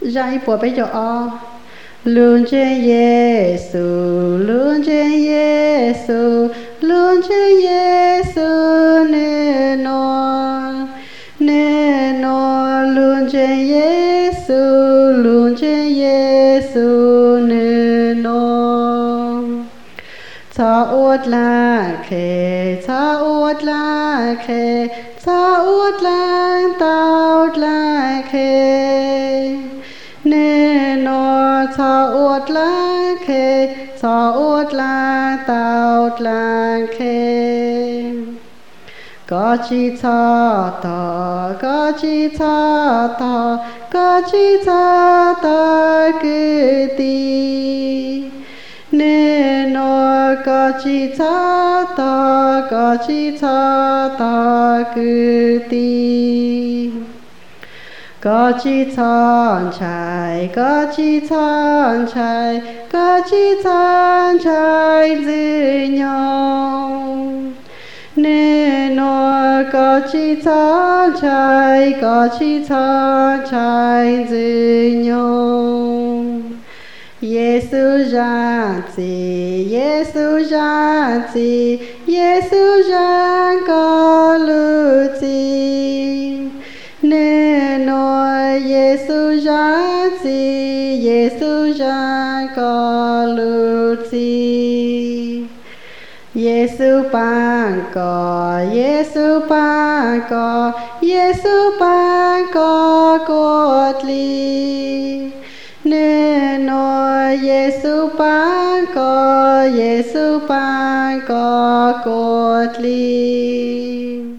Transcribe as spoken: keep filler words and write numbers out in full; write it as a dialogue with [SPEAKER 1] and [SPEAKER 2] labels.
[SPEAKER 1] dạy bùa bây giờ o luôn trên Giêsu luôn trên Giêsu luôn trên Giêsu nên nó nên nó luôn trên Giêsu luôn trên Giêsu nên nó ta uất la khe ta uất la khe ta uất la tao la khe nên nó ta uất la khe ta uất la tao la khe có chi ta ta có chi ta ta có chi ta ta cứ ti nên nó có chi ta ta có chi ta ta cứ ti có chi thon chạy có chi thon chạy có chi thon chạy giữ nhau nên nó có chi thon chạy có chi thon chạy giữ nhau Giêsu giang gì Giêsu giang gì Giêsu giang có lưu gì nên nói Giêsu giang gì Giêsu giang có lưu gì Giêsu ban có Giêsu ban có Giêsu ban có cốt lý nên nói Giêsu ban có Giêsu ban có cốt lý